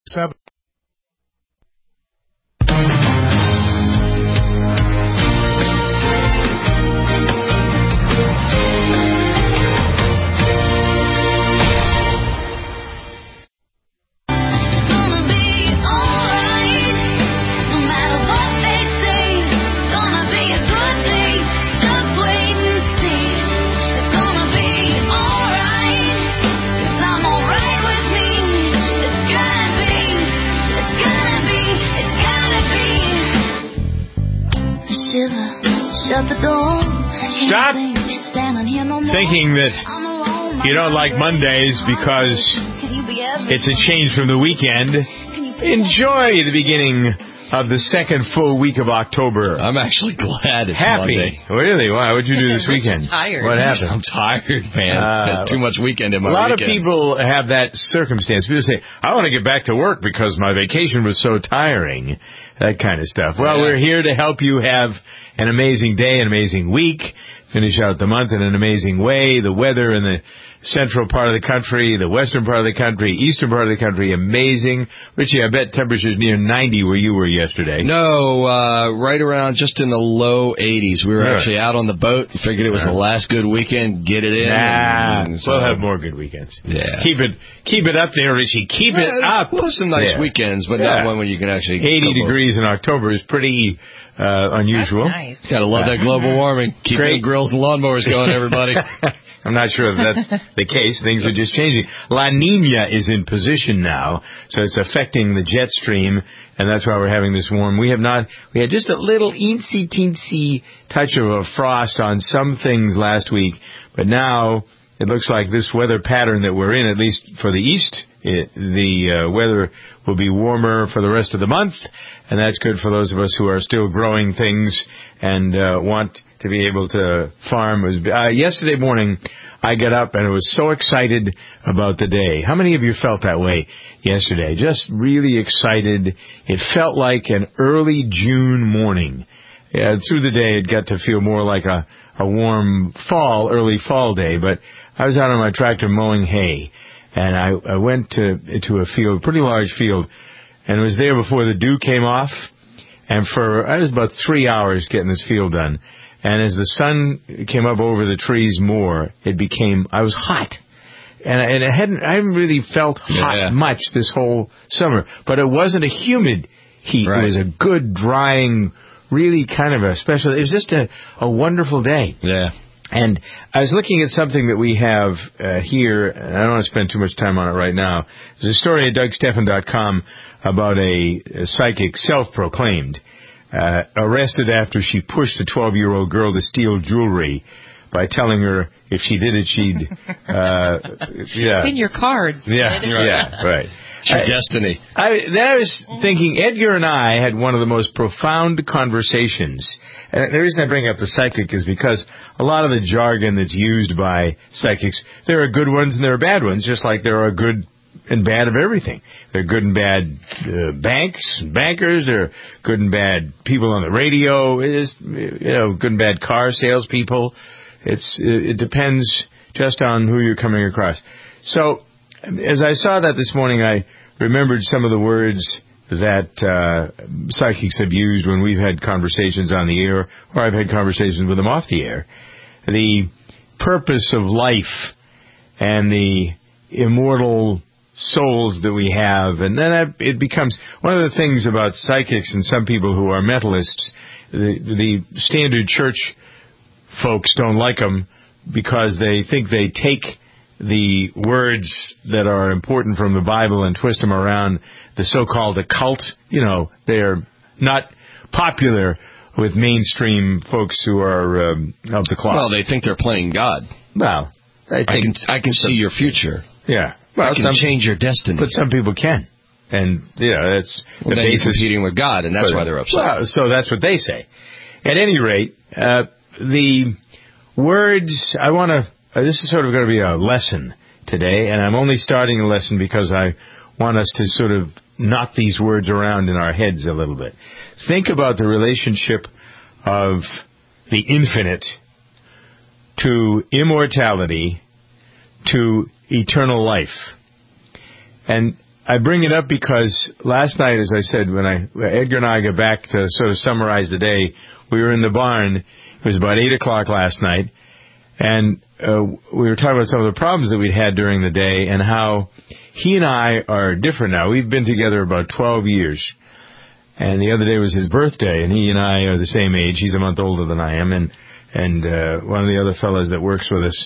7. Stop thinking that you don't like Mondays because it's a change from the weekend. Enjoy the beginning of the second full week of October. I'm actually glad it's happy. Monday. Really? Why? What'd you do this weekend? Tired. What happened? I'm tired, man. There's too much weekend in my weekend. A lot weekend. of people have that circumstance. People say, I want to get back to work because my vacation was so tiring. That kind of stuff. Well, we're here to help you have an amazing day, an amazing week, finish out the month in an amazing way. The weather in the central part of the country, the western part of the country, eastern part of the country, amazing. Richie, I bet temperatures near 90 where you were yesterday. No, right around just in the low 80s. We were actually out on the boat and figured it was the last good weekend. Get it in. We'll have more good weekends. Yeah. Keep it up there, Richie. Keep it up. We'll have some nice weekends, but not one when you can actually 80 degrees in October is pretty unusual. That's nice. Gotta love that global warming. Keep the grills and lawnmowers going, everybody. I'm not sure if that's the case. Things are just changing. La Nina is in position now, so it's affecting the jet stream, and that's why we're having this warm. We had just a little teensy touch of a frost on some things last week, but now it looks like this weather pattern that we're in, at least for the east, the weather will be warmer for the rest of the month, and that's good for those of us who are still growing things and want to be able to farm. Yesterday morning, I got up and I was so excited about the day. How many of you felt that way yesterday? Just really excited. It felt like an early June morning. Through the day, it got to feel more like a warm early fall day, but I was out on my tractor mowing hay, and I went to a field, pretty large field, and it was there before the dew came off, and I was about 3 hours getting this field done. And as the sun came up over the trees more, I was hot. And I haven't really felt hot much this whole summer. But it wasn't a humid heat. Right. It was a good, drying, really kind of it was just a wonderful day. Yeah. And I was looking at something that we have here, and I don't want to spend too much time on it right now. There's a story at DougStephan.com about a psychic, self-proclaimed, arrested after she pushed a 12-year-old girl to steal jewelry by telling her if she did it, she'd... It's in your cards. Yeah, right. It's your destiny. Then I was thinking, Edgar and I had one of the most profound conversations. And the reason I bring up the psychic is because a lot of the jargon that's used by psychics, there are good ones and there are bad ones, just like there are good and bad of everything. There are good and bad bankers. There are good and bad people on the radio. Good and bad car salespeople. It depends just on who you're coming across. So, as I saw that this morning, I remembered some of the words that psychics have used when we've had conversations on the air, or I've had conversations with them off the air. The purpose of life and the immortal souls that we have, and then it becomes one of the things about psychics and some people who are mentalists. The standard church folks don't like them because they think they take the words that are important from the Bible and twist them around. The so-called occult, they're not popular with mainstream folks who are of the cloth. Well, they think they're playing God. Well, I can see your future. Yeah. Well, I can change your destiny. But some people can. And, that's the basis. Competing with God, and that's why they're upset. Well, so that's what they say. At any rate, the words, this is sort of going to be a lesson today, and I'm only starting a lesson because I want us to sort of knock these words around in our heads a little bit. Think about the relationship of the infinite to immortality to eternal life. And I bring it up because last night, as I said, when Edgar and I got back to sort of summarize the day, we were in the barn. It was about 8 o'clock last night, and we were talking about some of the problems that we'd had during the day and how he and I are different now. We've been together about 12 years, and the other day was his birthday, and he and I are the same age. He's a month older than I am, and one of the other fellows that works with us,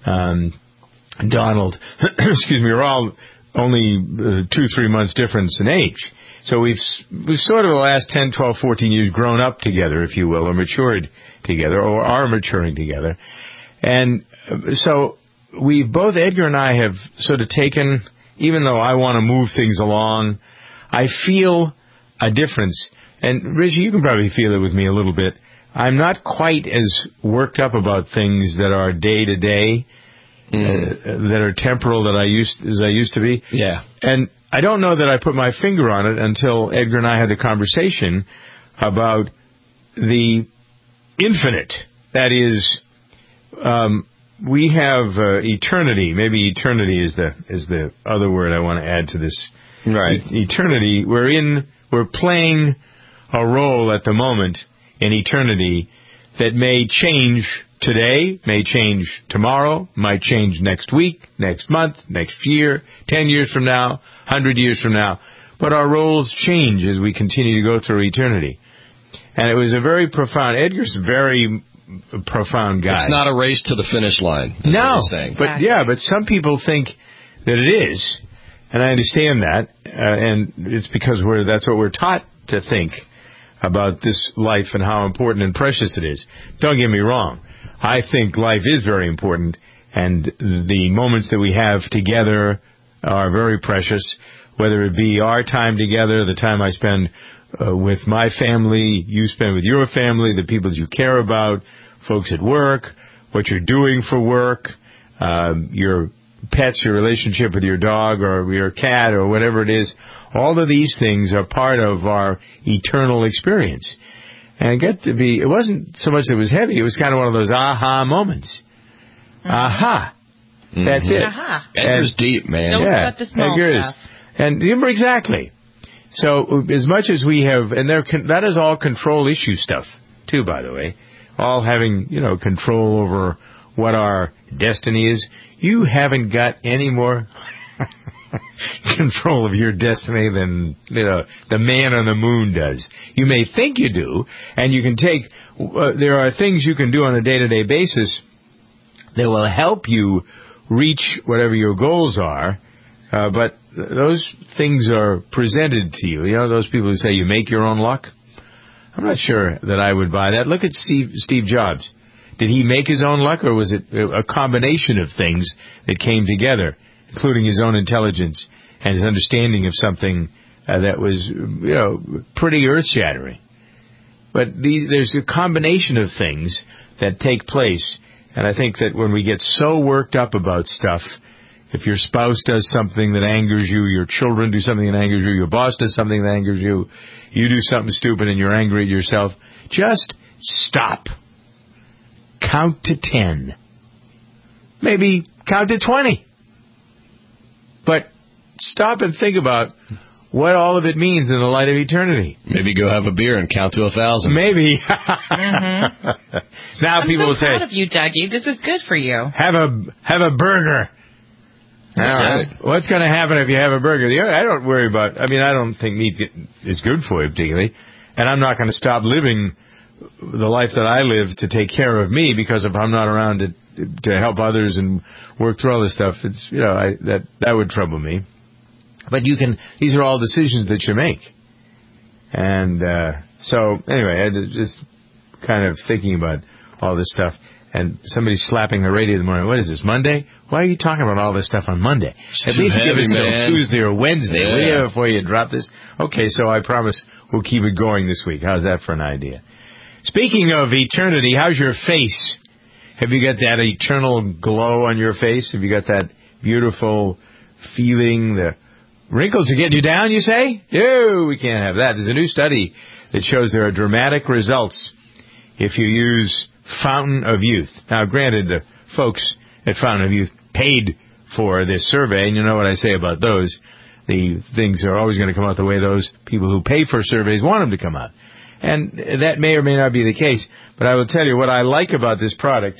Donald, excuse me, we're all only 2-3 months difference in age. So we've sort of the last 10, 12, 14 years grown up together, if you will, or matured together, or are maturing together. And so we both, Edgar and I, have sort of taken, even though I want to move things along, I feel a difference. And Richie, you can probably feel it with me a little bit. I'm not quite as worked up about things that are day to day, that are temporal as I used to be. Yeah. And I don't know that I put my finger on it until Edgar and I had the conversation about the infinite. That is, we have eternity. Maybe eternity is the other word I want to add to this. Right. Eternity. We're playing a role at the moment in eternity that may change today, may change tomorrow, might change next week, next month, next year, 10 years from now, 100 years from now. But our roles change as we continue to go through eternity. And it was a very profound, Edgar's a very profound guy. It's not a race to the finish line. No, but some people think that it is, and I understand that, and it's because that's what we're taught to think about this life and how important and precious it is. Don't get me wrong. I think life is very important, and the moments that we have together are very precious, whether it be our time together, the time I spend with my family, you spend with your family, the people that you care about, folks at work, what you're doing for work, your pets, your relationship with your dog or your cat or whatever it is. All of these things are part of our eternal experience. And it wasn't so much that it was heavy, it was kind of one of those aha moments. Mm-hmm. Aha. Mm-hmm. That's it. Aha. Edgar's deep, man. Don't cut the small stuff. And exactly. So as much as we have, and that is all control issue stuff, too, by the way. All having, control over what our destiny is. You haven't got any more control of your destiny than, the man on the moon does. You may think you do, and you can take, there are things you can do on a day-to-day basis that will help you reach whatever your goals are, but those things are presented to you. Those people who say you make your own luck? I'm not sure that I would buy that. Look at Steve Jobs. Did he make his own luck, or was it a combination of things that came together, including his own intelligence and his understanding of something that was, pretty earth-shattering? But there's a combination of things that take place, and I think that when we get so worked up about stuff, if your spouse does something that angers you, your children do something that angers you, your boss does something that angers you, you do something stupid and you're angry at yourself, just stop. Count to 10. Maybe count to 20. But stop and think about what all of it means in the light of eternity. Maybe go have a beer and count to 1,000. Maybe. Mm-hmm. Now I'm people will say, proud of you, Dougie. This is good for you. Have a burger. That's right. What's going to happen if you have a burger? I don't worry about, I don't think meat is good for you particularly, and I'm not going to stop living the life that I live to take care of me, because if I'm not around to help others and work through all this stuff, it's, that would trouble me. But these are all decisions that you make. And so anyway, I was just kind of thinking about all this stuff. And somebody's slapping the radio in the morning. What is this, Monday? Why are you talking about all this stuff on Monday? At least give us till Tuesday or Wednesday, will you, before you drop this? Okay, so I promise we'll keep it going this week. How's that for an idea? Speaking of eternity, how's your face? Have you got that eternal glow on your face? Have you got that beautiful feeling? The wrinkles are getting you down, you say? No, we can't have that. There's a new study that shows there are dramatic results if you use Fountain of Youth. Now, granted, the folks at Fountain of Youth paid for this survey, and you know what I say about those. the things are always going to come out the way those people who pay for surveys want them to come out. And that may or may not be the case. But I will tell you what I like about this product.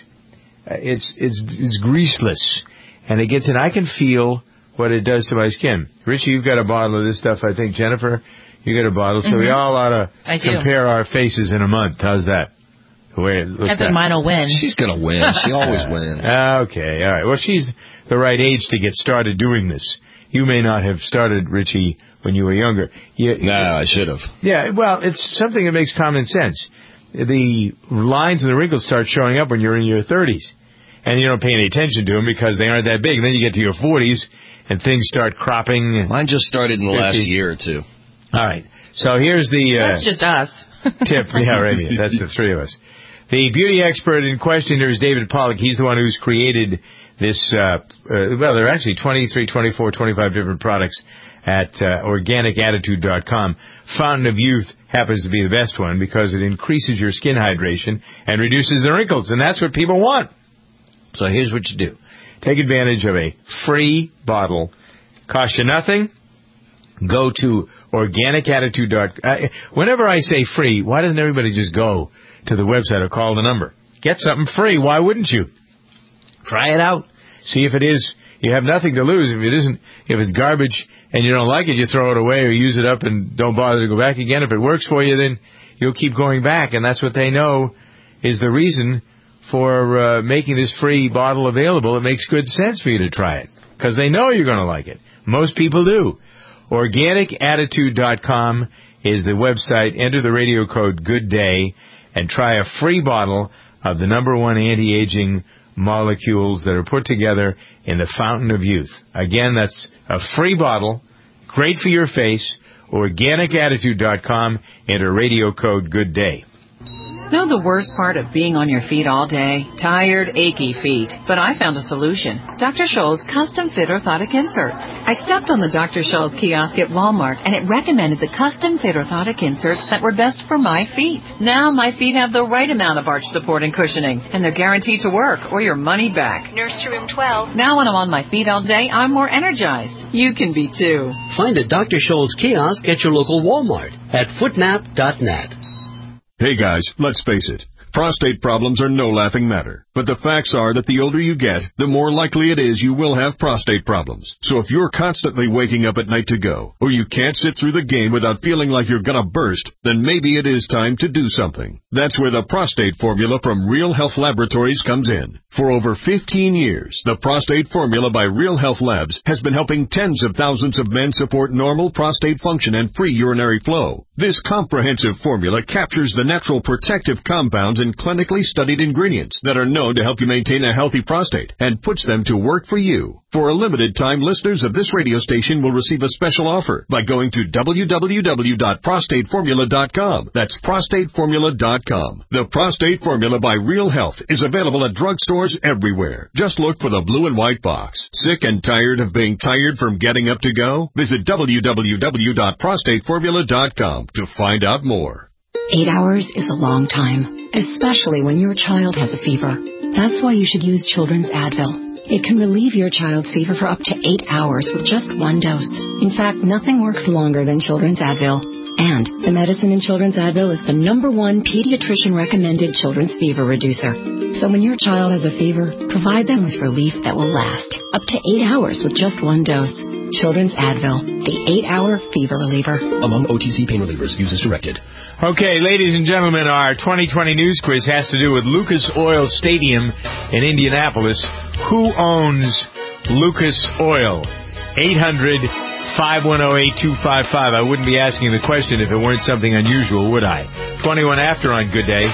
It's greaseless. And it gets in. I can feel what it does to my skin. Richie, you've got a bottle of this stuff, I think. Jennifer, you got a bottle. So we all ought to compare our faces in a month. How's that? I think mine will win. She's going to win. She always wins. Okay, all right. Well, she's the right age to get started doing this. You may not have started, Richie, when you were younger. No, I should have. Yeah, well, it's something that makes common sense. The lines and the wrinkles start showing up when you're in your 30s. And you don't pay any attention to them because they aren't that big. And then you get to your 40s and things start cropping. Mine just started in the last year or two. All right. So here's the That's just us. tip. Yeah, right. That's the three of us. The beauty expert in question here is David Pollack. He's the one who's created this, well, there are actually 23, 24, 25 different products at organicattitude.com. Fountain of Youth happens to be the best one because it increases your skin hydration and reduces the wrinkles, and that's what people want. So here's what you do. Take advantage of a free bottle. Costs you nothing. Go to organicattitude.com. Whenever I say free, why doesn't everybody just go to the website or call the number? Get something free. Why wouldn't you? Try it out. See if it is. You have nothing to lose. If it isn't, if it's garbage and you don't like it, you throw it away or use it up and don't bother to go back again. If it works for you, then you'll keep going back. And that's what they know is the reason for making this free bottle available. It makes good sense for you to try it because they know you're going to like it. Most people do. Organicattitude.com is the website. Enter the radio code GOODDAY and try a free bottle of the #1 anti-aging molecules that are put together in the Fountain of Youth. Again, that's a free bottle, great for your face. Organicattitude.com, enter radio code GOODDAY. Know the worst part of being on your feet all day? Tired, achy feet. But I found a solution. Dr. Scholl's Custom Fit Orthotic Inserts. I stepped on the Dr. Scholl's kiosk at Walmart, and it recommended the Custom Fit Orthotic Inserts that were best for my feet. Now my feet have the right amount of arch support and cushioning, and they're guaranteed to work or your money back. Nurse to room 12. Now when I'm on my feet all day, I'm more energized. You can be too. Find a Dr. Scholl's kiosk at your local Walmart at footmap.net. Hey guys, let's face it. Prostate problems are no laughing matter. But the facts are that the older you get, the more likely it is you will have prostate problems. So if you're constantly waking up at night to go, or you can't sit through the game without feeling like you're gonna burst, then maybe it is time to do something. That's where the prostate formula from Real Health Laboratories comes in. For over 15 years, the prostate formula by Real Health Labs has been helping tens of thousands of men support normal prostate function and free urinary flow. This comprehensive formula captures the natural protective compounds and clinically studied ingredients that are known to help you maintain a healthy prostate and puts them to work for you. For a limited time, listeners of this radio station will receive a special offer by going to www.prostateformula.com. That's prostateformula.com. The Prostate Formula by Real Health is available at drugstores everywhere. Just look for the blue and white box. Sick and tired of being tired from getting up to go? Visit www.prostateformula.com to find out more. 8 hours is a long time, especially when your child has a fever. That's why you should use Children's Advil. It can relieve your child's fever for up to 8 hours with just one dose. In fact, nothing works longer than Children's Advil. And the medicine in Children's Advil is the #1 pediatrician-recommended children's fever reducer. So when your child has a fever, provide them with relief that will last up to 8 hours with just one dose. Children's Advil, the 8-hour fever reliever. Among OTC pain relievers, use as directed. Okay, ladies and gentlemen, our 2020 news quiz has to do with Lucas Oil Stadium in Indianapolis. Who owns Lucas Oil? 800-510-8255. I wouldn't be asking the question if it weren't something unusual, would I? 21 after on Good Day.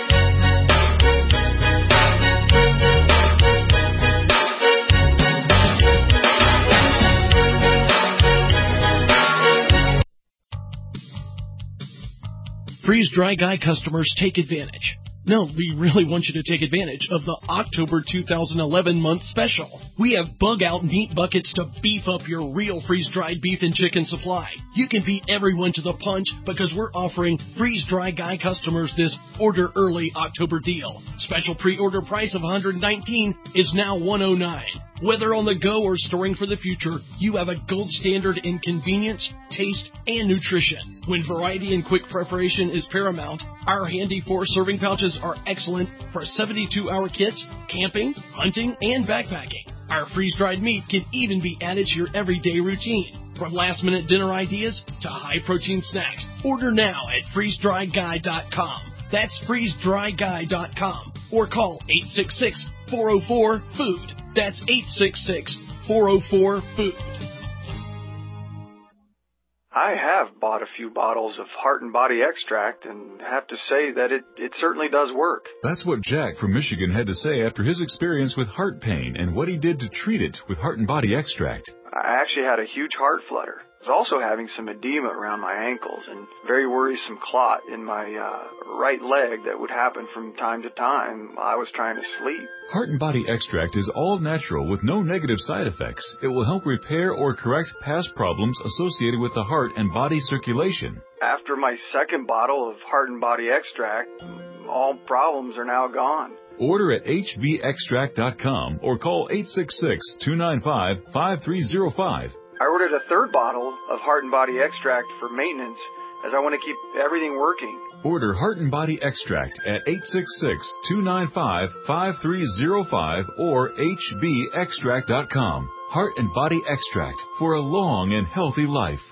Freeze Dry Guy customers, take advantage. No, we really want you to take advantage of the October 2011 month special. We have bug-out meat buckets to beef up your real freeze-dried beef and chicken supply. You can beat everyone to the punch because we're offering Freeze Dry Guy customers this order early October deal. Special pre-order price of $119 is now $109. Whether on the go or storing for the future, you have a gold standard in convenience, taste, and nutrition. When variety and quick preparation is paramount, our handy 4-serving pouches are excellent for 72-hour kits, camping, hunting, and backpacking. Our freeze-dried meat can even be added to your everyday routine. From last-minute dinner ideas to high-protein snacks, order now at freezedryguy.com. That's freezedryguy.com. Or call 866-404-FOOD. That's 866-404-FOOD. I have bought a few bottles of Heart and Body Extract and have to say that it certainly does work. That's what Jack from Michigan had to say after his experience with heart pain and what he did to treat it with Heart and Body Extract. I actually had a huge heart flutter. I was also having some edema around my ankles and very worrisome clot in my right leg that would happen from time to time while I was trying to sleep. Heart and Body Extract is all natural with no negative side effects. It will help repair or correct past problems associated with the heart and body circulation. After my second bottle of Heart and Body Extract, all problems are now gone. Order at hvextract.com or call 866-295-5305. I ordered a third bottle of Heart and Body Extract for maintenance as I want to keep everything working. Order Heart and Body Extract at 866-295-5305 or hvextract.com. Heart and Body Extract for a long and healthy life.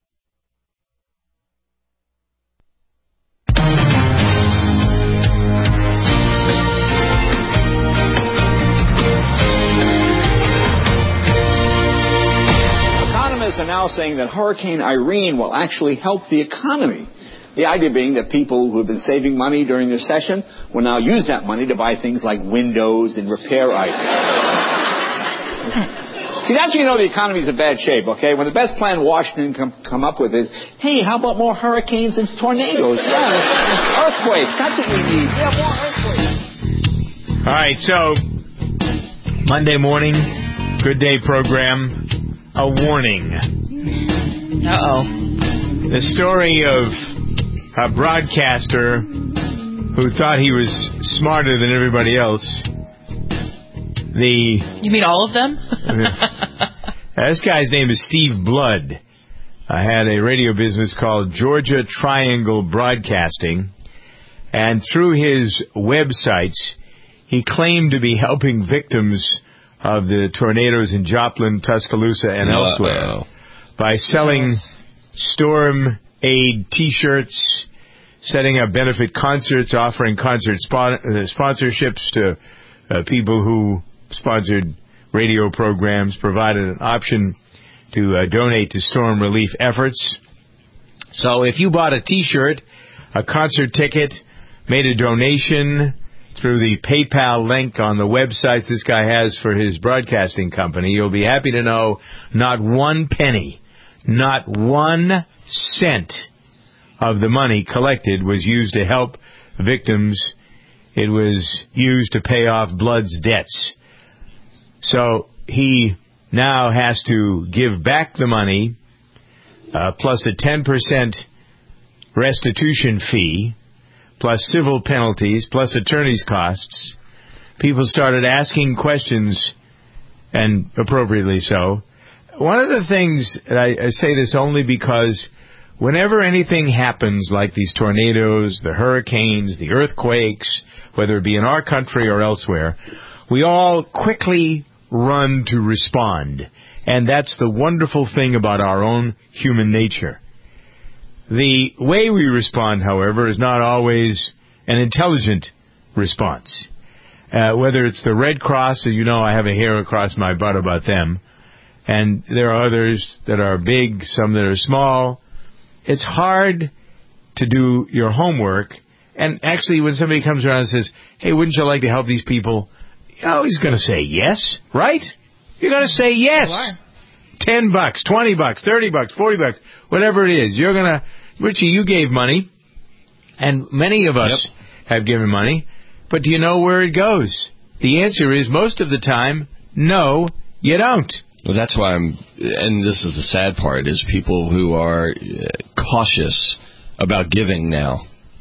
Economists are now saying that Hurricane Irene will actually help the economy. The idea being that people who have been saving money during the recession will now use that money to buy things like windows and repair items. See, that's when you know the economy's in bad shape, okay? When the best plan Washington come up with is, hey, how about more hurricanes and tornadoes? Yeah, earthquakes. That's what we need. Yeah, more earthquakes. All right, so Monday morning, Good Day program. A warning. Uh-oh. The story of a broadcaster who thought he was smarter than everybody else. You mean all of them? This guy's name is Steve Blood. I had a radio business called Georgia Triangle Broadcasting, and through his websites, he claimed to be helping victims of the tornadoes in Joplin, Tuscaloosa, and elsewhere by selling storm aid T-shirts, setting up benefit concerts, offering concert sponsorships to people who sponsored radio programs, provided an option to donate to storm relief efforts. So if you bought a T-shirt, a concert ticket, made a donation through the PayPal link on the websites this guy has for his broadcasting company, you'll be happy to know not one penny, not 1 cent of the money collected was used to help victims. It was used to pay off Blood's debts. So he now has to give back the money, plus a 10% restitution fee, plus civil penalties, plus attorney's costs. People started asking questions, and appropriately so. One of the things, and I say this only because whenever anything happens like these tornadoes, the hurricanes, the earthquakes, whether it be in our country or elsewhere, we all quickly run to respond. And that's the wonderful thing about our own human nature. The way we respond, however, is not always an intelligent response. Whether it's the Red Cross, you know I have a hair across my butt about them, and there are others that are big, some that are small. It's hard to do your homework, and actually when somebody comes around and says, hey, wouldn't you like to help these people? You're always going to say yes, right? You're going to say yes. $10, $20, $30, $40, whatever it is. You're going to, Richie, you gave money, and many of us have given money, but do you know where it goes? The answer is most of the time, no, you don't. Well, that's why and this is the sad part, is people who are cautious about giving now.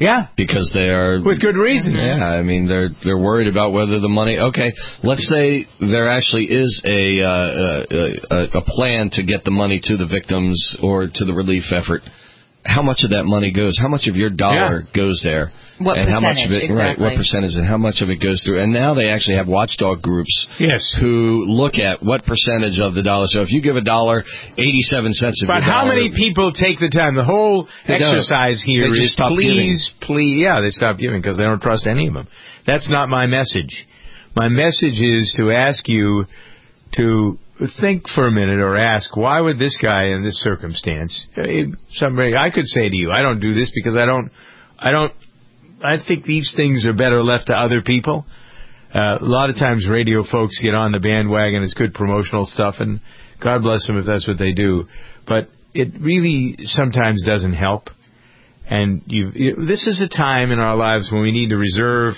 Yeah. Because they are... With good reason. Yeah, I mean, they're worried about whether the money... Okay, let's say there actually is a plan to get the money to the victims or to the relief effort. How much of that money goes? How much of your dollar goes there? What and percentage, how much of it, exactly. Right, what percentage and how much of it goes through. And now they actually have watchdog groups who look at what percentage of the dollar. So if you give $1, 87 cents of your dollar. But how many people take the time? The whole exercise here is please, yeah, they stop giving because they don't trust any of them. That's not my message. My message is to ask you to think for a minute or ask, why would this guy in this circumstance, somebody, I could say to you, I don't do this because I think these things are better left to other people. A lot of times radio folks get on the bandwagon. It's good promotional stuff, and God bless them if that's what they do. But it really sometimes doesn't help. And this is a time in our lives when we need to reserve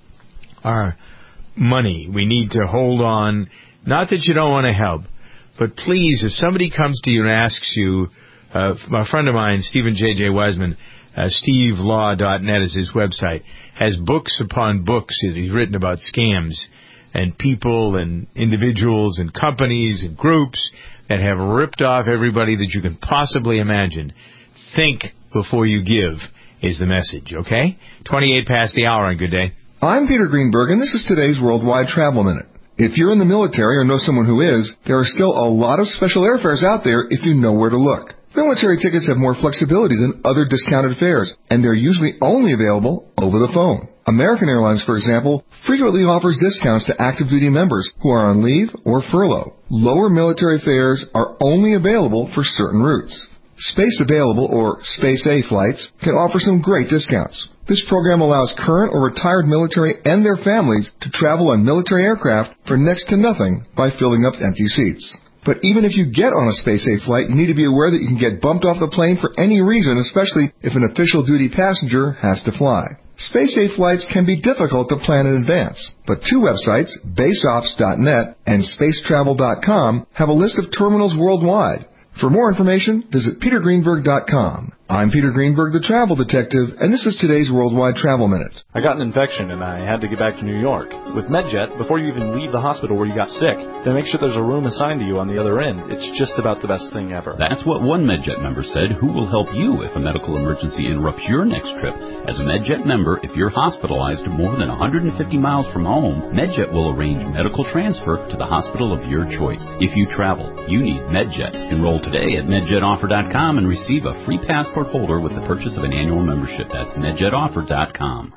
our money. We need to hold on. Not that you don't want to help, but please, if somebody comes to you and asks you, a friend of mine, Stephen J.J. Wiseman, SteveLaw.net is his website, has books upon books that he's written about scams and people and individuals and companies and groups that have ripped off everybody that you can possibly imagine. Think before you give is the message, okay? 28 past the hour on Good Day. I'm Peter Greenberg, and this is today's Worldwide Travel Minute. If you're in the military or know someone who is, there are still a lot of special airfares out there if you know where to look. Military tickets have more flexibility than other discounted fares, and they're usually only available over the phone. American Airlines, for example, frequently offers discounts to active duty members who are on leave or furlough. Lower military fares are only available for certain routes. Space Available, or Space A flights, can offer some great discounts. This program allows current or retired military and their families to travel on military aircraft for next to nothing by filling up empty seats. But even if you get on a Space A flight, you need to be aware that you can get bumped off the plane for any reason, especially if an official duty passenger has to fly. Space A flights can be difficult to plan in advance, but two websites, baseops.net and spacetravel.com, have a list of terminals worldwide. For more information, visit petergreenberg.com. I'm Peter Greenberg, the travel detective, and this is today's Worldwide Travel Minute. I got an infection and I had to get back to New York. With MedJet, before you even leave the hospital where you got sick, they make sure there's a room assigned to you on the other end. It's just about the best thing ever. That's what one MedJet member said, who will help you if a medical emergency interrupts your next trip. As a MedJet member, if you're hospitalized more than 150 miles from home, MedJet will arrange medical transfer to the hospital of your choice. If you travel, you need MedJet. Enroll today at MedJetOffer.com and receive a free passport holder with the purchase of an annual membership. That's MedJetOffer.com.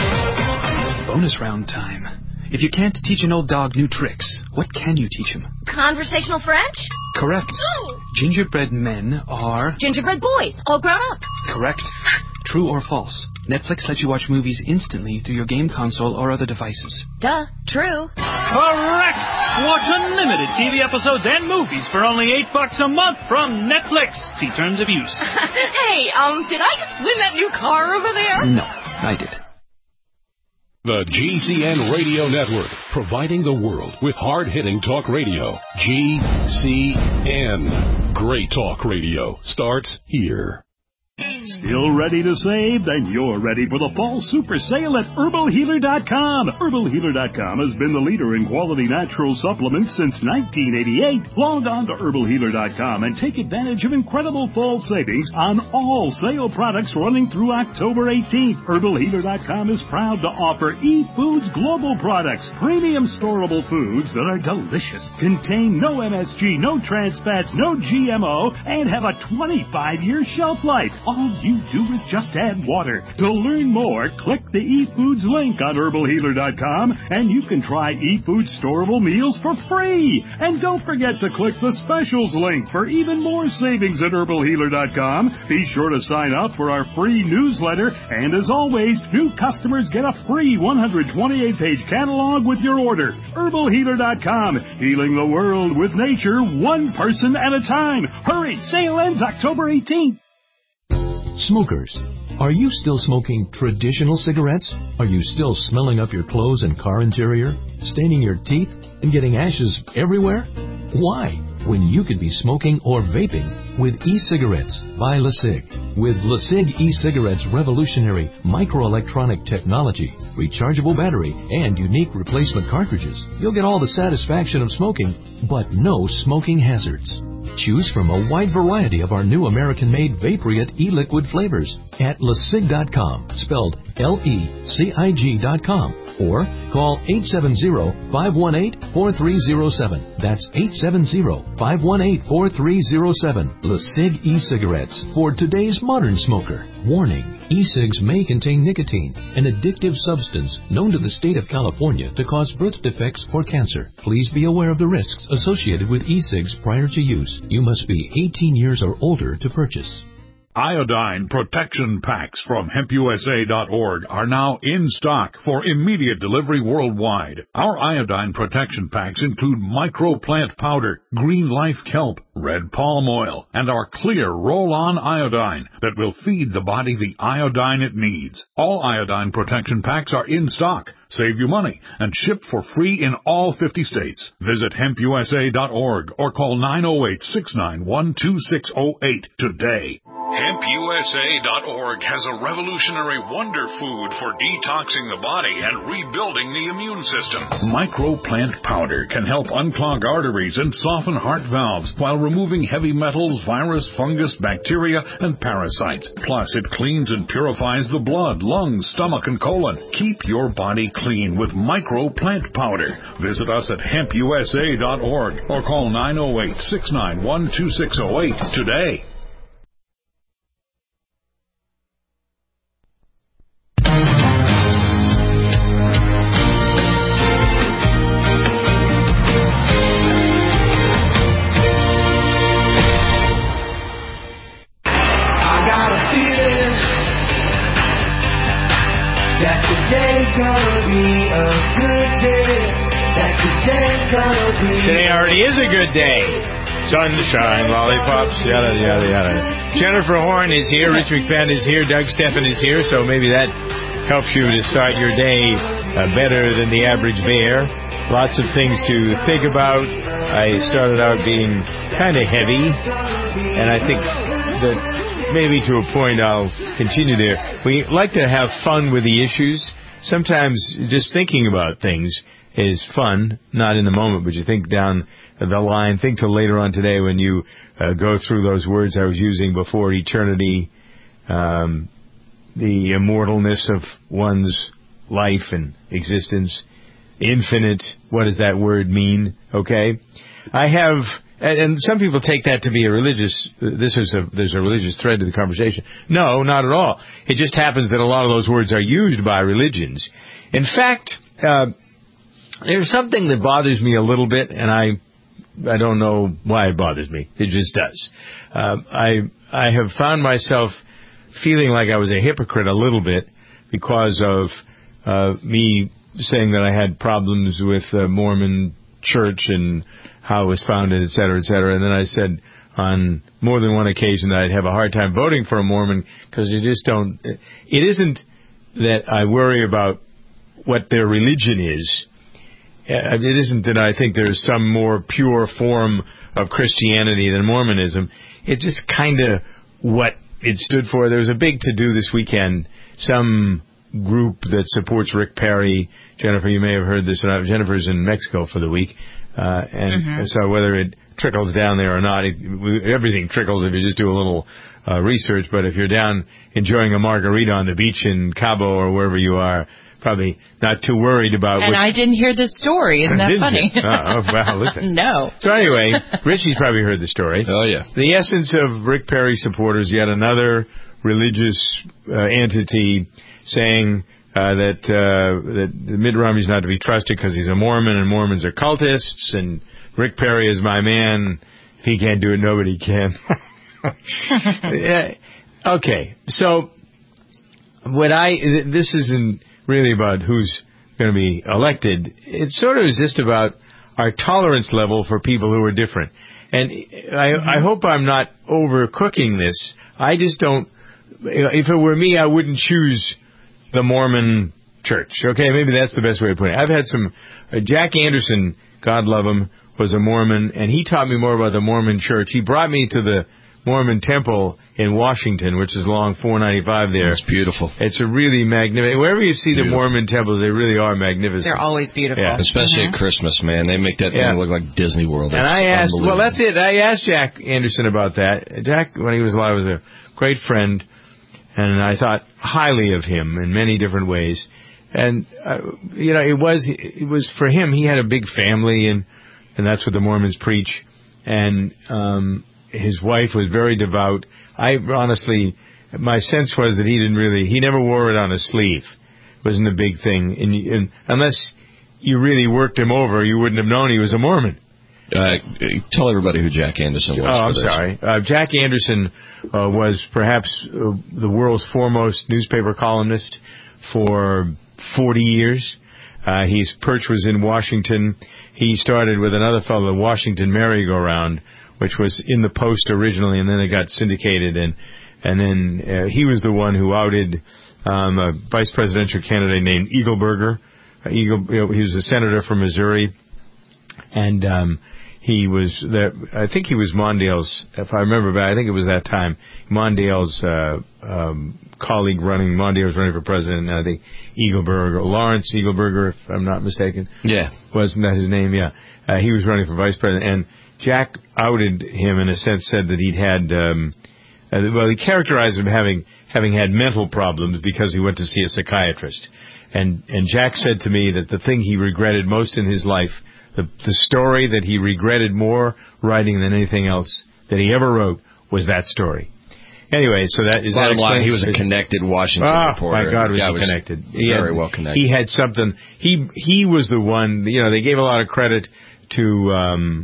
Bonus round time. If you can't teach an old dog new tricks, what can you teach him? Conversational French? Correct. Gingerbread men are... Gingerbread boys, all grown up. Correct. True or false? Netflix lets you watch movies instantly through your game console or other devices. Duh. True. Correct! Watch unlimited TV episodes and movies for only $8 a month from Netflix. See terms of use. Hey, did I just win that new car over there? No, I did. The GCN Radio Network, providing the world with hard-hitting talk radio. GCN. Great talk radio starts here. Still ready to save? Then you're ready for the fall super sale at HerbalHealer.com. HerbalHealer.com has been the leader in quality natural supplements since 1988. Log on to HerbalHealer.com and take advantage of incredible fall savings on all sale products running through October 18th. HerbalHealer.com is proud to offer eFoods Global products, premium storable foods that are delicious, contain no MSG, no trans fats, no GMO, and have a 25-year shelf life. All you do is just add water. To learn more, click the eFoods link on HerbalHealer.com, and you can try eFoods storable meals for free. And don't forget to click the specials link for even more savings at HerbalHealer.com. Be sure to sign up for our free newsletter, and as always, new customers get a free 128-page catalog with your order. HerbalHealer.com, healing the world with nature, one person at a time. Hurry, sale ends October 18th. Smokers, are you still smoking traditional cigarettes? Are you still smelling up your clothes and car interior, staining your teeth, and getting ashes everywhere? Why? when you could be smoking or vaping with e-cigarettes by LeSig. With LeSig e-cigarettes' revolutionary microelectronic technology, rechargeable battery, and unique replacement cartridges, you'll get all the satisfaction of smoking, but no smoking hazards. Choose from a wide variety of our new American-made Vaporite e-liquid flavors at LeSig.com, spelled LECIG.com, or call 870-518-4307. That's 870-518-4307. LeSig e-cigarettes for today's modern smoker. Warning. E-cigs may contain nicotine, an addictive substance known to the state of California to cause birth defects or cancer. Please be aware of the risks associated with e-cigs prior to use. You must be 18 years or older to purchase. Iodine protection packs from HempUSA.org are now in stock for immediate delivery worldwide. Our iodine protection packs include microplant powder, green life kelp, red palm oil, and our clear roll-on iodine that will feed the body the iodine it needs. All iodine protection packs are in stock, save you money, and shipped for free in all 50 states. Visit HempUSA.org or call 908-691-2608 today. HempUSA.org has a revolutionary wonder food for detoxing the body and rebuilding the immune system. Microplant powder can help unclog arteries and soften heart valves while removing heavy metals, virus, fungus, bacteria, and parasites. Plus, it cleans and purifies the blood, lungs, stomach, and colon. Keep your body clean with Microplant powder. Visit us at HempUSA.org or call 908-691-2608 today. Today already is a good day. Sunshine, lollipops, yada, yada, yada. Jennifer Horn is here. Rich McFadden is here. Doug Steffen is here. So maybe that helps you to start your day better than the average bear. Lots of things to think about. I started out being kind of heavy, and I think that maybe to a point I'll continue there. We like to have fun with the issues. Sometimes just thinking about things is fun, not in the moment, but you think down the line. Think till later on today when you go through those words I was using before: eternity, the immortalness of one's life and existence, infinite. What does that word mean? Okay, I have, and some people take that to be a religious. There's a religious thread to the conversation. No, not at all. It just happens that a lot of those words are used by religions. In fact, there's something that bothers me a little bit, and I don't know why it bothers me. It just does. I have found myself feeling like I was a hypocrite a little bit because of me saying that I had problems with the Mormon Church and how it was founded, et cetera, et cetera. And then I said on more than one occasion that I'd have a hard time voting for a Mormon because you just don't. It isn't that I worry about what their religion is. It isn't that I think there's some more pure form of Christianity than Mormonism. It's just kind of what it stood for. There was a big to-do this weekend. Some group that supports Rick Perry. Jennifer, you may have heard this. Jennifer's in Mexico for the week. So whether it trickles down there or not, everything trickles if you just do a little research. But if you're down enjoying a margarita on the beach in Cabo or wherever you are, probably not too worried about. And I didn't hear this story. Isn't that funny? Oh, well, listen. No. So anyway, Richie's probably heard the story. Oh, yeah. The essence of Rick Perry supporters, yet another religious entity saying that Mitt Romney's not to be trusted because he's a Mormon and Mormons are cultists, and Rick Perry is my man. If he can't do it, nobody can. Okay, so this isn't really about who's going to be elected. It sort of is just about our tolerance level for people who are different. And I hope I'm not overcooking this. I just don't. If it were me, I wouldn't choose the Mormon Church. Okay, maybe that's the best way to put it. I've had some. Jack Anderson, God love him, was a Mormon, and he taught me more about the Mormon Church. He brought me to the Mormon Temple in Washington, which is along 495 there. It's beautiful. It's a really magnificent. Wherever you see the Mormon temples, they really are magnificent. They're always beautiful. Yeah. Especially at Christmas, man. They make that thing look like Disney World. And I asked, well, that's it. I asked Jack Anderson about that. Jack, when he was alive, was a great friend, and I thought highly of him in many different ways. And, it was for him, he had a big family, and that's what the Mormons preach. And, his wife was very devout. Honestly, my sense was that he never wore it on his sleeve. It wasn't a big thing. And unless you really worked him over, you wouldn't have known he was a Mormon. Tell everybody who Jack Anderson was. Oh, I'm sorry. Jack Anderson was perhaps the world's foremost newspaper columnist for 40 years. His perch was in Washington. He started with another fellow, the Washington Merry-Go-Round, which was in the Post originally, and then it got syndicated, and then he was the one who outed a vice presidential candidate named Eagleburger. He was a senator from Missouri, and he was I think he was Mondale's, if I remember back, I think it was that time, Mondale's colleague Mondale was running for president, and I think Lawrence Eagleburger, if I'm not mistaken. Yeah. Wasn't that his name? Yeah. He was running for vice president, and Jack outed him in a sense, said that he'd had, he characterized him having had mental problems because he went to see a psychiatrist. And Jack said to me that the thing he regretted most in his life, the story that he regretted more writing than anything else that he ever wrote, was that story. Anyway, so that is bottom line. He was a connected Washington reporter. Oh my God, was he connected? Very well connected. He had something. He was the one. They gave a lot of credit to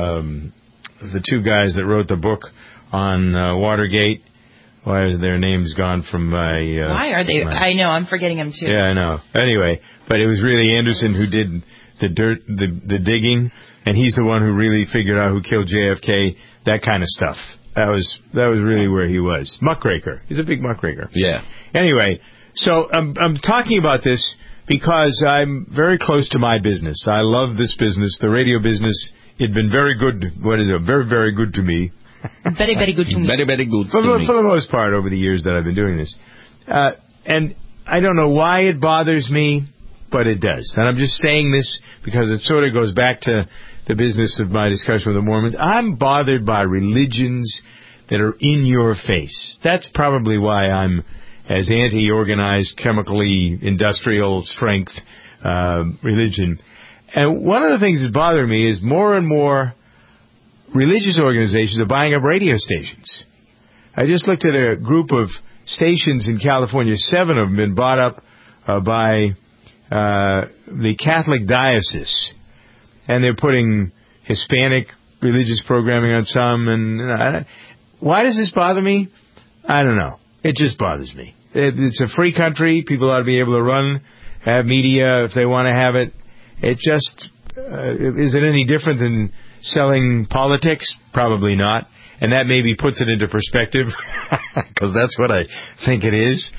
the two guys that wrote the book on Watergate. Why is their names gone from my... Why are they... I know, I'm forgetting them too. Yeah, I know. Anyway, but it was really Anderson who did the digging, and he's the one who really figured out who killed JFK, that kind of stuff. That was really where he was. Muckraker. He's a big muckraker. Yeah. Anyway, so I'm talking about this because I'm very close to my business. I love this business, the radio business. It's been very good. What is it? Very, very good to me. Very, very good to me. Very, very good for the most part over the years that I've been doing this. And I don't know why it bothers me, but it does. And I'm just saying this because it sort of goes back to the business of my discussion with the Mormons. I'm bothered by religions that are in your face. That's probably why I'm as anti-organized, chemically industrial strength religion. And one of the things that's bothering me is more and more religious organizations are buying up radio stations. I just looked at a group of stations in California. 7 of them have been bought up by the Catholic Diocese. And they're putting Hispanic religious programming on some. And why does this bother me? I don't know. It just bothers me. It's a free country. People ought to be able to have media if they want to have it. It just, is it any different than selling politics? Probably not. And that maybe puts it into perspective, because that's what I think it is.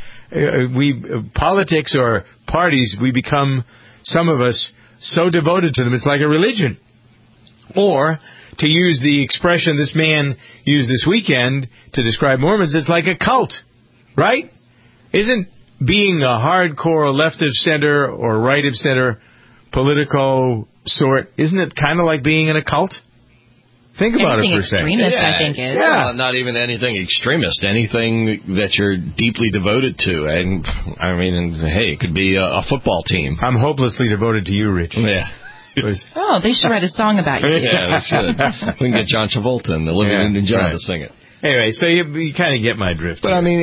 Politics or parties, we become, some of us, so devoted to them, it's like a religion. Or, to use the expression this man used this weekend to describe Mormons, it's like a cult, right? Isn't being a hardcore left of center or right of center political sort, isn't it kind of like being in a cult? Think about it for a second. Anything extremist, I think, is. Yeah. Well, not even anything extremist. Anything that you're deeply devoted to. And, I mean, hey, it could be a football team. I'm hopelessly devoted to you, Rich. Yeah. Oh, they should write a song about you. Yeah, we should. We can get John Travolta and Olivia Newton-John to sing it. Anyway, so you kind of get my drift. But, I mean,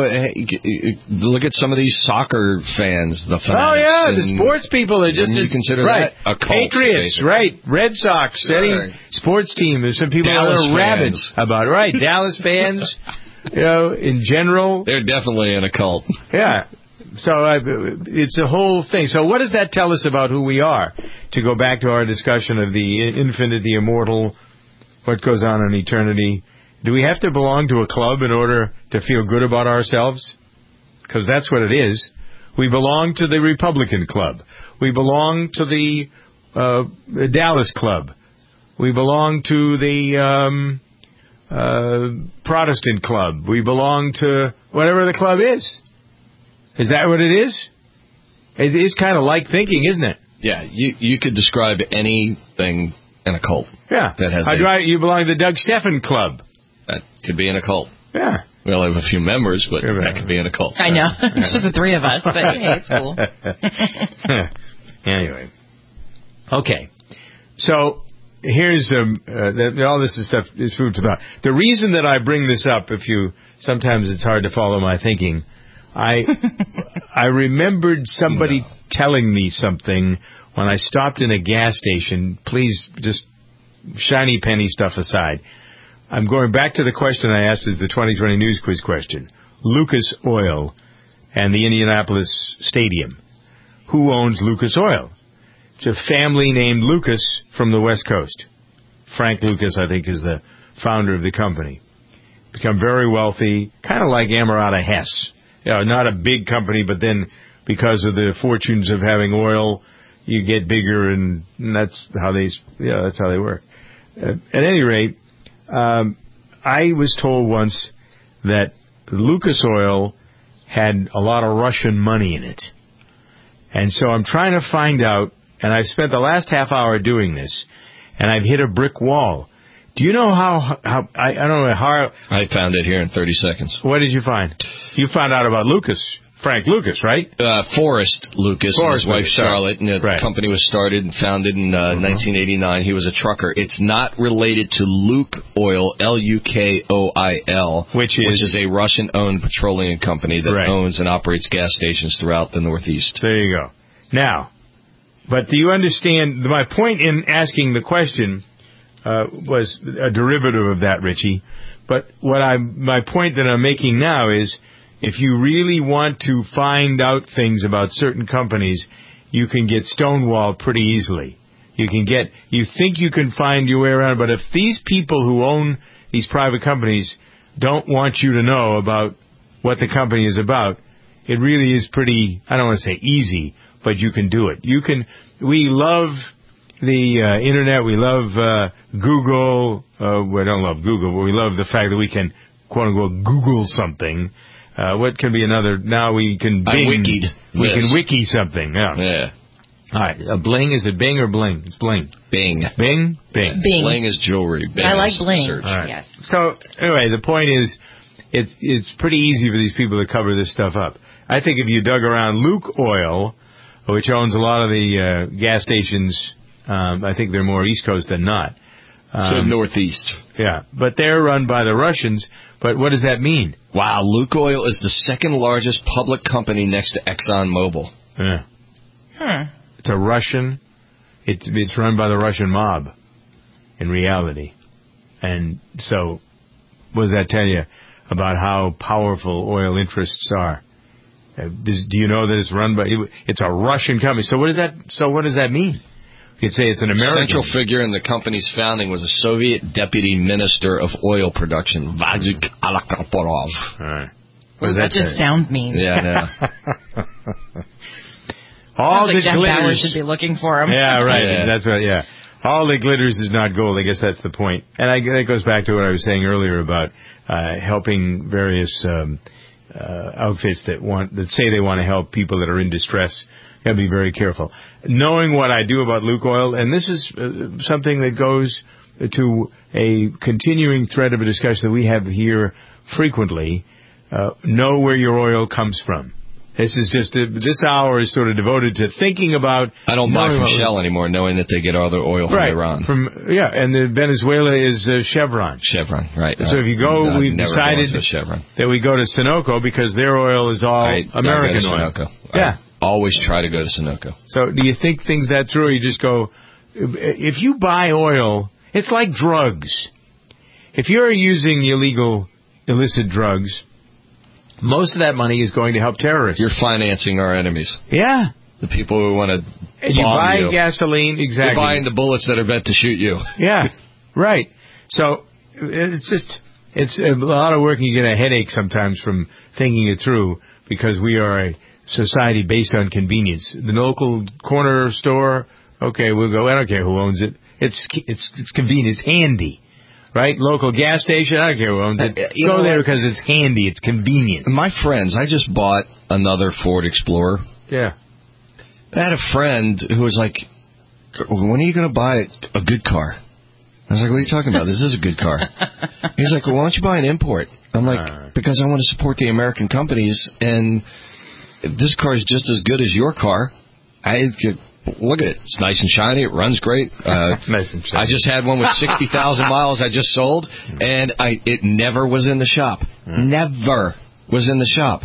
look at some of these soccer fans, the fanatics. Oh, yeah, the sports people are just... You consider that a cult. Patriots, basically. right. Red Sox, any sports team. There's some people that are rabid about it. Right, Dallas fans, in general. They're definitely in a cult. Yeah. So it's a whole thing. So what does that tell us about who we are? To go back to our discussion of the infinite, the immortal, what goes on in eternity. Do we have to belong to a club in order to feel good about ourselves? Because that's what it is. We belong to the Republican Club. We belong to the Dallas Club. We belong to the Protestant club. We belong to whatever the club is. Is that what it is? It is kind of like thinking, isn't it? Yeah, you could describe anything in a cult. Yeah. That has you belong to the Doug Steffen Club. That could be in a cult. Yeah. We only have a few members, but that could be in a cult. I know. It's just the three of us, but hey, it's cool. Anyway. Okay. So, here's all this stuff is food for thought. The reason that I bring this up, sometimes it's hard to follow my thinking, I remembered somebody telling me something when I stopped in a gas station. Please, just shiny penny stuff aside. I'm going back to the question I asked as the 2020 News Quiz question. Lucas Oil and the Indianapolis Stadium. Who owns Lucas Oil? It's a family named Lucas from the West Coast. Frank Lucas, I think, is the founder of the company. Become very wealthy, kind of like Amerada Hess. Not a big company, but then because of the fortunes of having oil, you get bigger, and that's how they work. At any rate, I was told once that Lucas Oil had a lot of Russian money in it. And so I'm trying to find out, and I've spent the last half hour doing this, and I've hit a brick wall. Do you know how I don't know how... I found it here in 30 seconds. What did you find? You found out about Frank Lucas, right? Forrest Lucas and his wife Charlotte. And the company was started and founded in 1989. He was a trucker. It's not related to Luke Oil, Lukoil, which is a Russian-owned petroleum company that owns and operates gas stations throughout the Northeast. There you go. Now, but do you understand, my point in asking the question was a derivative of that, Richie. But my point that I'm making now is, if you really want to find out things about certain companies, you can get stonewalled pretty easily. You think you can find your way around, but if these people who own these private companies don't want you to know about what the company is about, it really is pretty, I don't want to say easy, but you can do it. We love the internet, we love Google, we don't love Google, but we love the fact that we can, quote unquote, Google something. What can be another? Now we can Bing. We can wiki something. Yeah. All right. Bling, is it Bing or Bling? It's Bling. Bing. Bing? Bing. Bing. Bling is jewelry. Bing I like Bling. Search. Right. Yes. So, anyway, the point is, it's pretty easy for these people to cover this stuff up. I think if you dug around Luke Oil, which owns a lot of the gas stations, I think they're more East Coast than not. So Northeast. Yeah. But they're run by the Russians. But what does that mean? Wow, Lukoil is the second largest public company next to ExxonMobil. Yeah. Huh. It's a Russian. It's run by the Russian mob, in reality. And so, what does that tell you about how powerful oil interests are? Do you know that it's run by? It's a Russian company. So what does that mean? You could say it's an American. Central figure in the company's founding was a Soviet deputy minister of oil production, Vajik Alakarporov. All right. That just sounds mean. Yeah. All the Jack Bauer should be looking for him. Yeah, right. Yeah. That's right. Yeah. All that glitters is not gold. I guess that's the point. And that goes back to what I was saying earlier about helping various outfits that say they want to help people that are in distress. Got to be very careful. Knowing what I do about Luke Oil, and this is something that goes to a continuing thread of a discussion that we have here frequently. Know where your oil comes from. This is just this hour is sort of devoted to thinking about. I don't buy from Shell anymore, knowing that they get all their oil from Iran. And Venezuela is Chevron. Chevron, right? So if you go, we've decided that we go to Sunoco because their oil is all American oil. Yeah. Always try to go to Sunoco. So do you think things that through? Or you just go, if you buy oil, it's like drugs. If you're using illicit drugs, most of that money is going to help terrorists. You're financing our enemies. Yeah. The people who want to bomb you. Buy gasoline, exactly. You're buying the bullets that are meant to shoot you. Yeah, right. So it's a lot of work and you get a headache sometimes from thinking it through because we are a society based on convenience. The local corner store, okay, we'll go. I don't care who owns it. It's convenient. It's handy. Right? Local gas station, I don't care who owns it. Go there because it's handy. It's convenient. My friends, I just bought another Ford Explorer. Yeah. I had a friend who was like, when are you going to buy a good car? I was like, what are you talking about? This is a good car. He's like, well, why don't you buy an import? I'm like, because I want to support the American companies, and this car is just as good as your car. Look at it. It's nice and shiny. It runs great. Nice and shiny. I just had one with 60,000 miles I just sold, and it never was in the shop. Never was in the shop.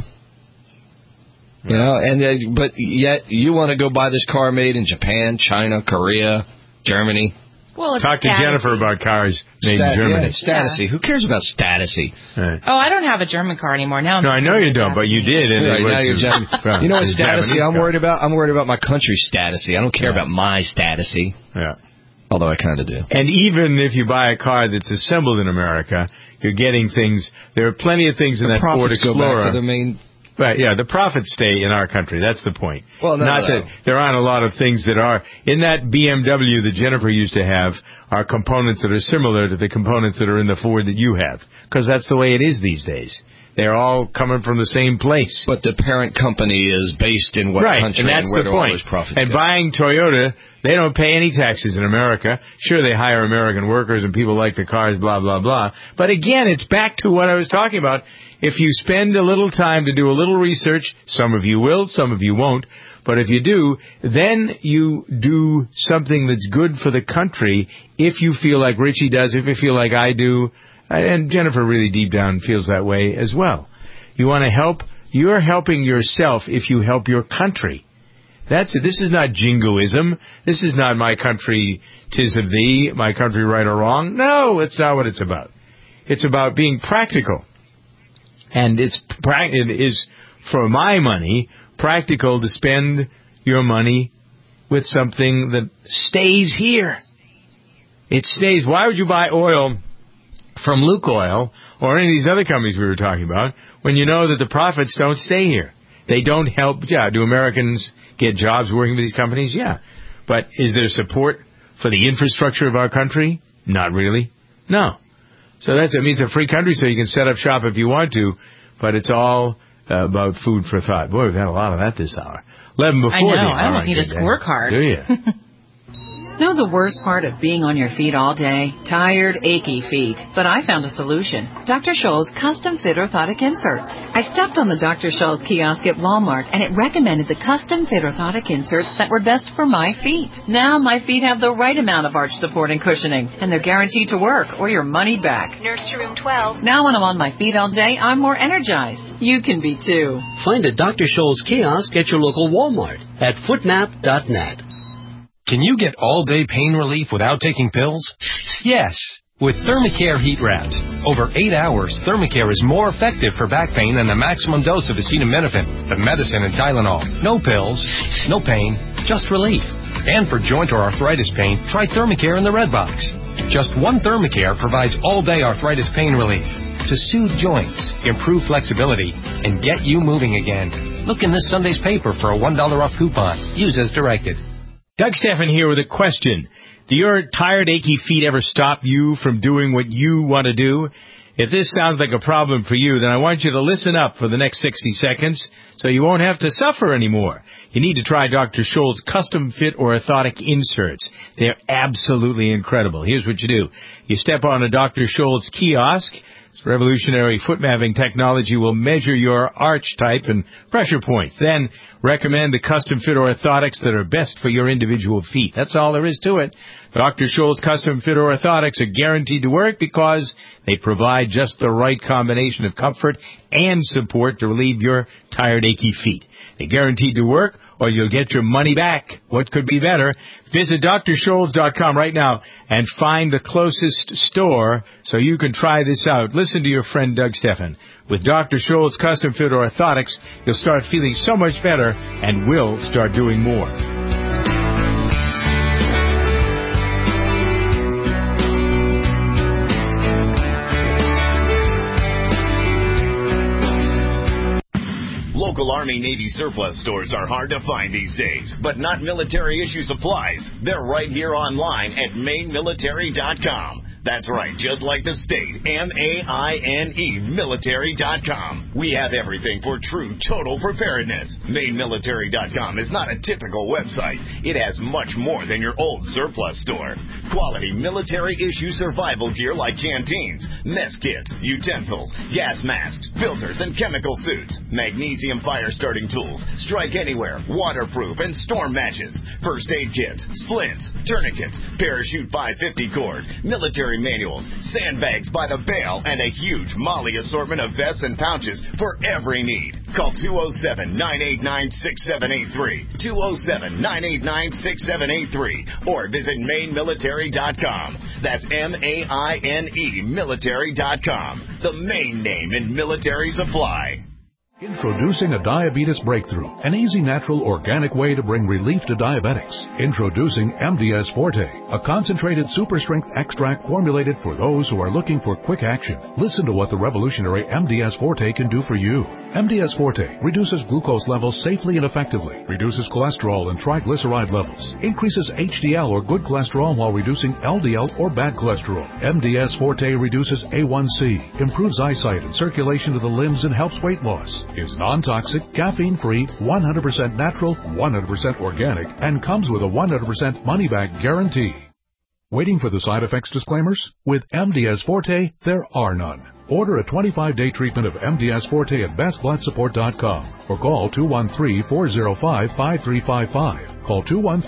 You know, but yet you want to go buy this car made in Japan, China, Korea, Germany. Well, talk to Jennifer about cars made in Germany. Yeah, it's Statusy. Who cares about Statusy? Right. Oh, I don't have a German car anymore. Now I know you don't, but you did. And right, now you're you know what Statusy I'm worried about? I'm worried about my country's Statusy. I don't care about my Statusy. Yeah. Although I kind of do. And even if you buy a car that's assembled in America, you're getting things. There are plenty of things in that Ford Explorer. Go back to the main. Right, yeah, the profits stay in our country. That's the point. Well, that there aren't a lot of things that are in that BMW that Jennifer used to have are components that are similar to the components that are in the Ford that you have, because that's the way it is these days. They're all coming from the same place. But the parent company is based in what country, and that's where the do point. all those profits and go? Buying Toyota, they don't pay any taxes in America. Sure, they hire American workers and people like the cars, blah, blah, blah. But again, it's back to what I was talking about. If you spend a little time to do a little research, some of you will, some of you won't, but if you do, then you do something that's good for the country if you feel like Richie does, if you feel like I do, and Jennifer really deep down feels that way as well. You want to help, you're helping yourself if you help your country. That's it. This is not jingoism. This is not my country, 'tis of thee, my country right or wrong. No, it's not what it's about. It's about being practical. And it is, for my money, practical to spend your money with something that stays here. It stays. Why would you buy oil from Lukoil or any of these other companies we were talking about when you know that the profits don't stay here? They don't help. Yeah, do Americans get jobs working for these companies? Yeah. But is there support for the infrastructure of our country? Not really. No. So it means it's a free country, so you can set up shop if you want to, but it's all about food for thought. Boy, we've had a lot of that this hour. 11 before. I know. I almost need a scorecard. Do you? Know the worst part of being on your feet all day? Tired, achy feet. But I found a solution. Dr. Scholl's Custom Fit Orthotic Inserts. I stepped on the Dr. Scholl's kiosk at Walmart, and it recommended the Custom Fit Orthotic Inserts that were best for my feet. Now my feet have the right amount of arch support and cushioning, and they're guaranteed to work or your money back. Nursery Room 12. Now when I'm on my feet all day, I'm more energized. You can be too. Find a Dr. Scholl's kiosk at your local Walmart at footnap.net. Can you get all-day pain relief without taking pills? Yes, with Thermacare Heat Wraps. Over 8 hours, Thermacare is more effective for back pain than the maximum dose of acetaminophen, the medicine, and Tylenol. No pills, no pain, just relief. And for joint or arthritis pain, try Thermacare in the red box. Just one Thermacare provides all-day arthritis pain relief to soothe joints, improve flexibility, and get you moving again. Look in this Sunday's paper for a $1 off coupon. Use as directed. Doug Stephan here with a question. Do your tired, achy feet ever stop you from doing what you want to do? If this sounds like a problem for you, then I want you to listen up for the next 60 seconds so you won't have to suffer anymore. You need to try Dr. Scholl's Custom Fit Orthotic Inserts. They're absolutely incredible. Here's what you do. You step on a Dr. Scholl's kiosk. Revolutionary foot mapping technology will measure your arch type and pressure points. Then recommend the custom fit orthotics that are best for your individual feet. That's all there is to it. Dr. Scholl's custom fit orthotics are guaranteed to work because they provide just the right combination of comfort and support to relieve your tired, achy feet. They're guaranteed to work, or you'll get your money back. What could be better? Visit DrScholz.com right now and find the closest store so you can try this out. Listen to your friend Doug Stephan. With Dr. Scholl's Custom Fit Orthotics, you'll start feeling so much better and will start doing more. Local Army Navy surplus stores are hard to find these days, but not military issue supplies. They're right here online at mainmilitary.com. That's right, just like the state, MAINE, military.com. We have everything for true total preparedness. MainMilitary.com is not a typical website. It has much more than your old surplus store. Quality military-issue survival gear like canteens, mess kits, utensils, gas masks, filters, and chemical suits. Magnesium fire-starting tools, strike anywhere, waterproof, and storm matches. First aid kits, splints, tourniquets, parachute 550 cord, military manuals, sandbags by the bale, and a huge Molly assortment of vests and pouches for every need. Call 207-989-6783, 207-989-6783, or visit mainmilitary.com. That's MAINE military.com, the main name in military supply. Introducing a diabetes breakthrough, an easy, natural, organic way to bring relief to diabetics. Introducing MDS Forte, a concentrated super strength extract formulated for those who are looking for quick action. Listen to what the revolutionary MDS Forte can do for you. MDS Forte reduces glucose levels safely and effectively, reduces cholesterol and triglyceride levels, increases HDL or good cholesterol while reducing LDL or bad cholesterol. MDS Forte reduces A1C, improves eyesight and circulation to the limbs, and helps weight loss. Is non-toxic, caffeine-free, 100% natural, 100% organic, and comes with a 100% money-back guarantee. Waiting for the side effects disclaimers? With MDS Forte, there are none. Order a 25-day treatment of MDS Forte at bestbloodsupport.com or call 213-405-5355. Call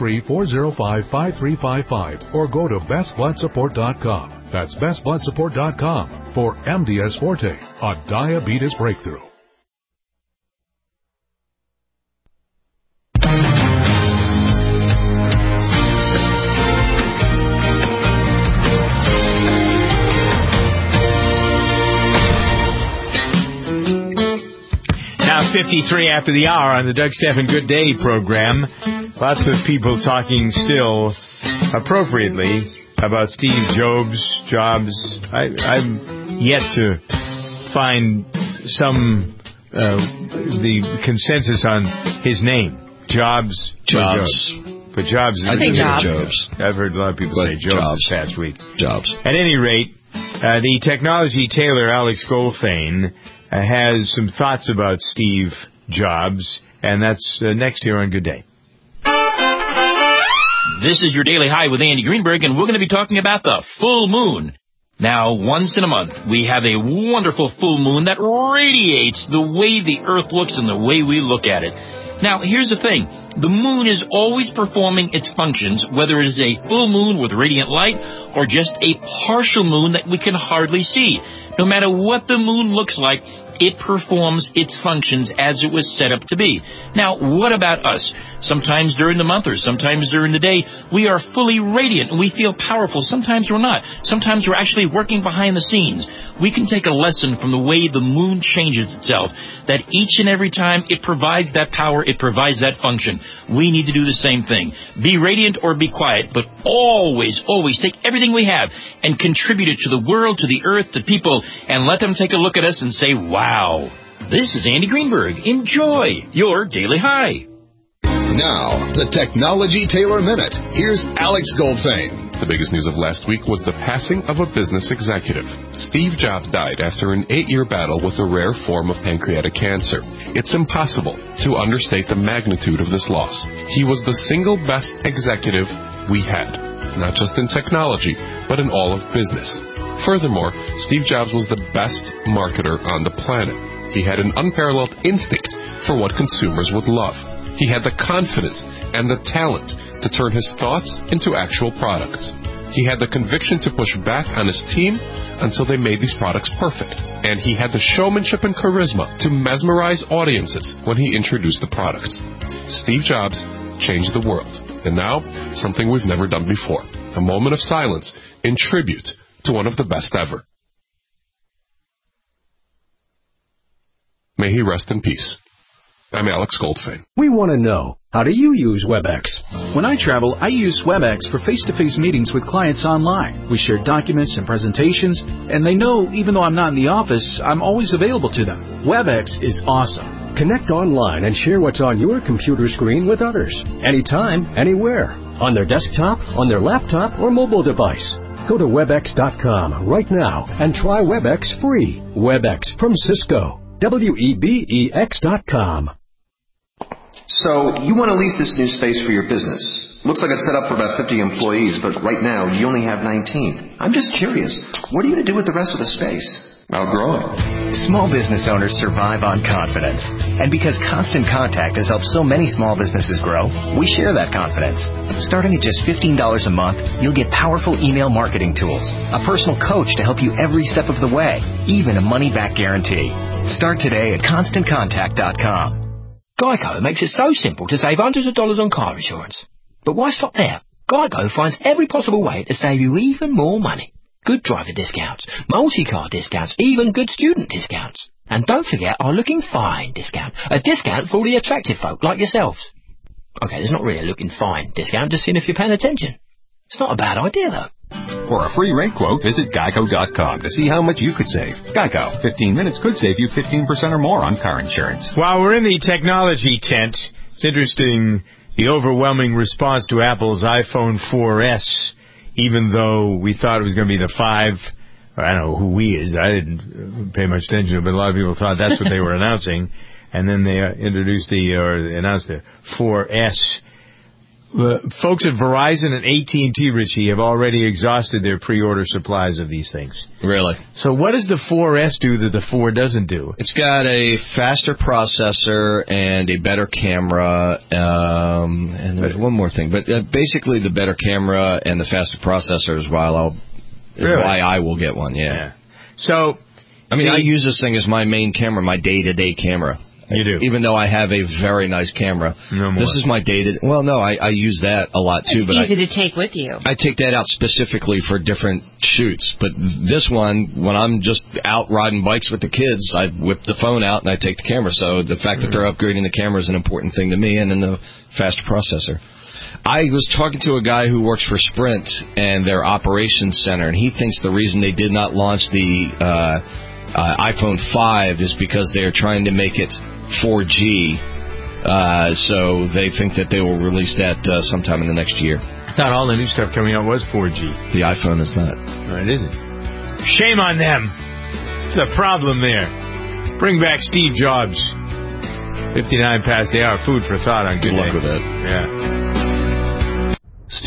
213-405-5355 or go to bestbloodsupport.com. That's bestbloodsupport.com for MDS Forte, a diabetes breakthrough. Now 53 after the hour on the Doug Stephan Good Day program. Lots of people talking still appropriately about Steve Jobs. I'm yet to find the consensus on his name. Jobs. But Jobs. I think Jobs. I've heard a lot of people say Jobs this past week. Jobs. At any rate, the technology tailor Alex Goldfein has some thoughts about Steve Jobs, and that's next here on Good Day. This is your Daily High with Andy Greenberg, and we're going to be talking about the full moon. Now, once in a month, we have a wonderful full moon that radiates the way the Earth looks and the way we look at it. Now, here's the thing. The moon is always performing its functions, whether it is a full moon with radiant light or just a partial moon that we can hardly see. No matter what the moon looks like, it performs its functions as it was set up to be. Now, what about us? Sometimes during the month or sometimes during the day, we are fully radiant and we feel powerful. Sometimes we're not. Sometimes we're actually working behind the scenes. We can take a lesson from the way the moon changes itself, that each and every time it provides that power, it provides that function. We need to do the same thing. Be radiant or be quiet, but always, always take everything we have and contribute it to the world, to the earth, to people, and let them take a look at us and say, wow, this is Andy Greenberg. Enjoy your Daily High. Now, the Technology Tailor Minute. Here's Alex Goldfein. The biggest news of last week was the passing of a business executive. Steve Jobs died after an 8-year battle with a rare form of pancreatic cancer. It's impossible to understate the magnitude of this loss. He was the single best executive we had, not just in technology, but in all of business. Furthermore, Steve Jobs was the best marketer on the planet. He had an unparalleled instinct for what consumers would love. He had the confidence and the talent to turn his thoughts into actual products. He had the conviction to push back on his team until they made these products perfect. And he had the showmanship and charisma to mesmerize audiences when he introduced the products. Steve Jobs changed the world. And now, something we've never done before. A moment of silence in tribute to one of the best ever. May he rest in peace. I'm Alex Goldfein. We want to know, how do you use WebEx? When I travel, I use WebEx for face-to-face meetings with clients online. We share documents and presentations, and they know even though I'm not in the office, I'm always available to them. WebEx is awesome. Connect online and share what's on your computer screen with others. Anytime, anywhere. On their desktop, on their laptop, or mobile device. Go to WebEx.com right now and try WebEx free. WebEx from Cisco. WEBEX.com. So, you want to lease this new space for your business. Looks like it's set up for about 50 employees, but right now you only have 19. I'm just curious, what are you going to do with the rest of the space? Outgrow it. Small business owners survive on confidence. And because Constant Contact has helped so many small businesses grow, we share that confidence. Starting at just $15 a month, you'll get powerful email marketing tools, a personal coach to help you every step of the way, even a money-back guarantee. Start today at ConstantContact.com. Geico makes it so simple to save hundreds of dollars on car insurance. But why stop there? Geico finds every possible way to save you even more money. Good driver discounts, multi-car discounts, even good student discounts. And don't forget our Looking Fine discount, a discount for all the attractive folk like yourselves. Okay, there's not really a Looking Fine discount, just seeing if you're paying attention. It's not a bad idea, though. For a free rate quote, visit Geico.com to see how much you could save. Geico, 15 minutes could save you 15% or more on car insurance. While we're in the technology tent, it's interesting the overwhelming response to Apple's iPhone 4S, even though we thought it was going to be the 5. I don't know who we is. I didn't pay much attention to it, but a lot of people thought that's what they were announcing. And then they announced the 4S. The folks at Verizon and AT&T, Richie, have already exhausted their pre-order supplies of these things. Really? So what does the 4S do that the 4 doesn't do? It's got a faster processor and a better camera, and there's one more thing. But basically the better camera and the faster processor is why I will get one, yeah. So, I mean, I use this thing as my main camera, my day-to-day camera. You do. Even though I have a very nice camera. No more. This is my dated. Well, no, I use that a lot too. It's easy to take with you. I take that out specifically for different shoots. But this one, when I'm just out riding bikes with the kids, I whip the phone out and I take the camera. So the fact that they're upgrading the camera is an important thing to me, and then the faster processor. I was talking to a guy who works for Sprint and their operations center, and he thinks the reason they did not launch the iPhone 5 is because they are trying to make it 4G, so they think that they will release that sometime in the next year. I thought all the new stuff coming out was 4G. The iPhone is not. No, it isn't. Shame on them. It's the problem there. Bring back Steve Jobs. 59 past the hour. Food for thought on Good luck day. with that. Yeah.